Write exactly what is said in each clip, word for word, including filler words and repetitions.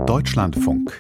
Deutschlandfunk.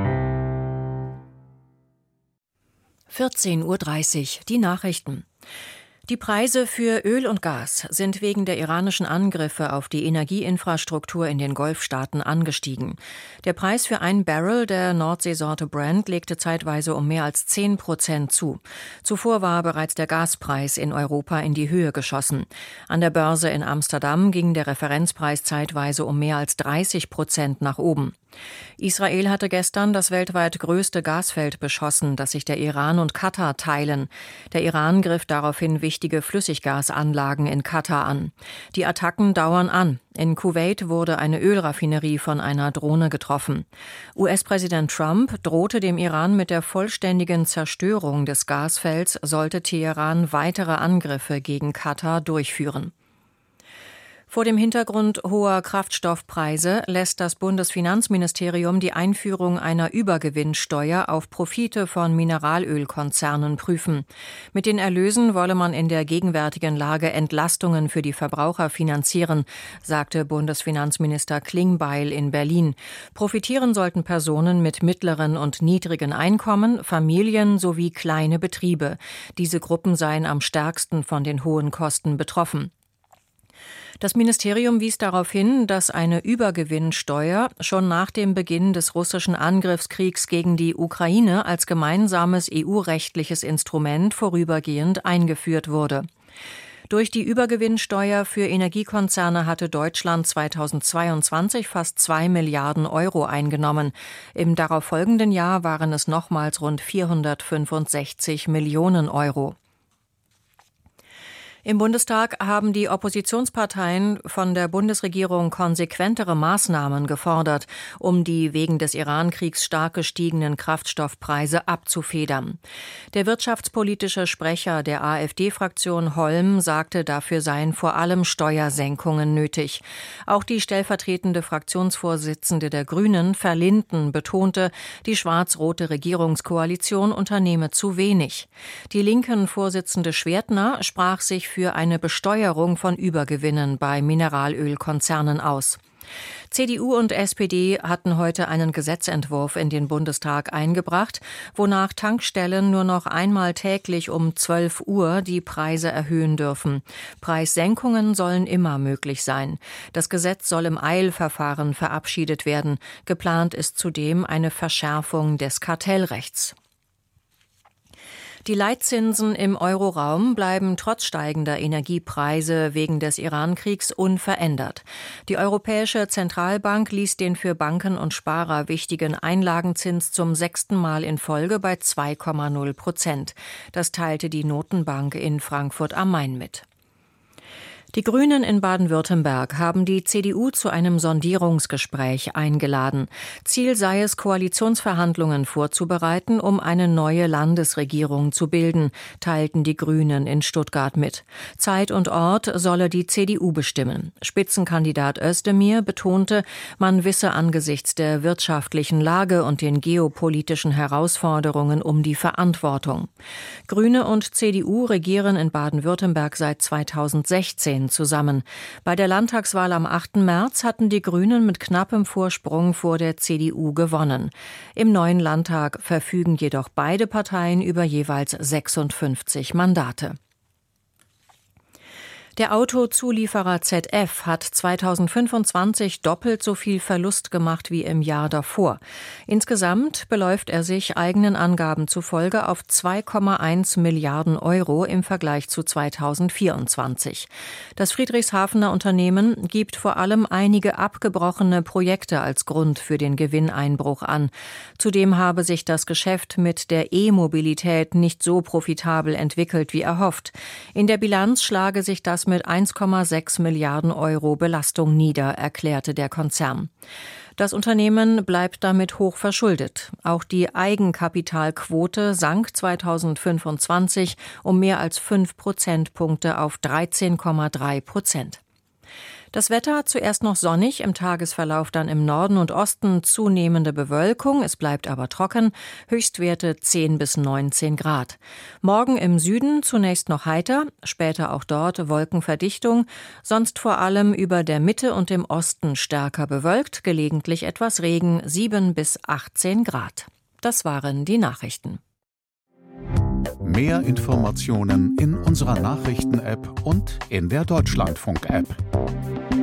vierzehn Uhr dreißig, die Nachrichten. Die Preise für Öl und Gas sind wegen der iranischen Angriffe auf die Energieinfrastruktur in den Golfstaaten angestiegen. Der Preis für ein Barrel der Nordseesorte Brent legte zeitweise um mehr als zehn Prozent zu. Zuvor war bereits der Gaspreis in Europa in die Höhe geschossen. An der Börse in Amsterdam ging der Referenzpreis zeitweise um mehr als dreißig Prozent nach oben. Israel hatte gestern das weltweit größte Gasfeld beschossen, das sich der Iran und Katar teilen. Der Iran griff daraufhin wichtige Flüssiggasanlagen in Katar an. Die Attacken dauern an. In Kuwait wurde eine Ölraffinerie von einer Drohne getroffen. U S-Präsident Trump drohte dem Iran mit der vollständigen Zerstörung des Gasfelds, sollte Teheran weitere Angriffe gegen Katar durchführen. Vor dem Hintergrund hoher Kraftstoffpreise lässt das Bundesfinanzministerium die Einführung einer Übergewinnsteuer auf Profite von Mineralölkonzernen prüfen. Mit den Erlösen wolle man in der gegenwärtigen Lage Entlastungen für die Verbraucher finanzieren, sagte Bundesfinanzminister Klingbeil in Berlin. Profitieren sollten Personen mit mittleren und niedrigen Einkommen, Familien sowie kleine Betriebe. Diese Gruppen seien am stärksten von den hohen Kosten betroffen. Das Ministerium wies darauf hin, dass eine Übergewinnsteuer schon nach dem Beginn des russischen Angriffskriegs gegen die Ukraine als gemeinsames E U-rechtliches Instrument vorübergehend eingeführt wurde. Durch die Übergewinnsteuer für Energiekonzerne hatte Deutschland zweitausendzweiundzwanzig fast zwei Milliarden Euro eingenommen. Im darauffolgenden Jahr waren es nochmals rund vierhundertfünfundsechzig Millionen Euro. Im Bundestag haben die Oppositionsparteien von der Bundesregierung konsequentere Maßnahmen gefordert, um die wegen des Iran-Kriegs stark gestiegenen Kraftstoffpreise abzufedern. Der wirtschaftspolitische Sprecher der AfD-Fraktion Holm sagte, dafür seien vor allem Steuersenkungen nötig. Auch die stellvertretende Fraktionsvorsitzende der Grünen, Verlinden, betonte, die schwarz-rote Regierungskoalition unternehme zu wenig. Die linken Vorsitzende Schwertner sprach sich für eine Besteuerung von Übergewinnen bei Mineralölkonzernen aus. C D U und S P D hatten heute einen Gesetzentwurf in den Bundestag eingebracht, wonach Tankstellen nur noch einmal täglich um zwölf Uhr die Preise erhöhen dürfen. Preissenkungen sollen immer möglich sein. Das Gesetz soll im Eilverfahren verabschiedet werden. Geplant ist zudem eine Verschärfung des Kartellrechts. Die Leitzinsen im Euroraum bleiben trotz steigender Energiepreise wegen des Iran-Kriegs unverändert. Die Europäische Zentralbank ließ den für Banken und Sparer wichtigen Einlagenzins zum sechsten Mal in Folge bei zwei Komma null Prozent. Das teilte die Notenbank in Frankfurt am Main mit. Die Grünen in Baden-Württemberg haben die C D U zu einem Sondierungsgespräch eingeladen. Ziel sei es, Koalitionsverhandlungen vorzubereiten, um eine neue Landesregierung zu bilden, teilten die Grünen in Stuttgart mit. Zeit und Ort solle die C D U bestimmen. Spitzenkandidat Özdemir betonte, man wisse angesichts der wirtschaftlichen Lage und den geopolitischen Herausforderungen um die Verantwortung. Grüne und C D U regieren in Baden-Württemberg seit zweitausendsechzehn zusammen. Bei der Landtagswahl am achten März hatten die Grünen mit knappem Vorsprung vor der C D U gewonnen. Im neuen Landtag verfügen jedoch beide Parteien über jeweils sechsundfünfzig Mandate. Der Autozulieferer Z F hat zweitausendfünfundzwanzig doppelt so viel Verlust gemacht wie im Jahr davor. Insgesamt beläuft er sich eigenen Angaben zufolge auf zwei Komma eins Milliarden Euro im Vergleich zu zweitausendvierundzwanzig. Das Friedrichshafener Unternehmen gibt vor allem einige abgebrochene Projekte als Grund für den Gewinneinbruch an. Zudem habe sich das Geschäft mit der E-Mobilität nicht so profitabel entwickelt wie erhofft. In der Bilanz schlage sich das mit eins Komma sechs Milliarden Euro Belastung nieder, erklärte der Konzern. Das Unternehmen bleibt damit hoch verschuldet. Auch die Eigenkapitalquote sank zweitausendfünfundzwanzig um mehr als fünf Prozentpunkte auf dreizehn Komma drei Prozent. Das Wetter zuerst noch sonnig, im Tagesverlauf dann im Norden und Osten zunehmende Bewölkung, es bleibt aber trocken, Höchstwerte zehn bis neunzehn Grad. Morgen im Süden zunächst noch heiter, später auch dort Wolkenverdichtung, sonst vor allem über der Mitte und im Osten stärker bewölkt, gelegentlich etwas Regen, sieben bis achtzehn Grad. Das waren die Nachrichten. Mehr Informationen in unserer Nachrichten-App und in der Deutschlandfunk-App.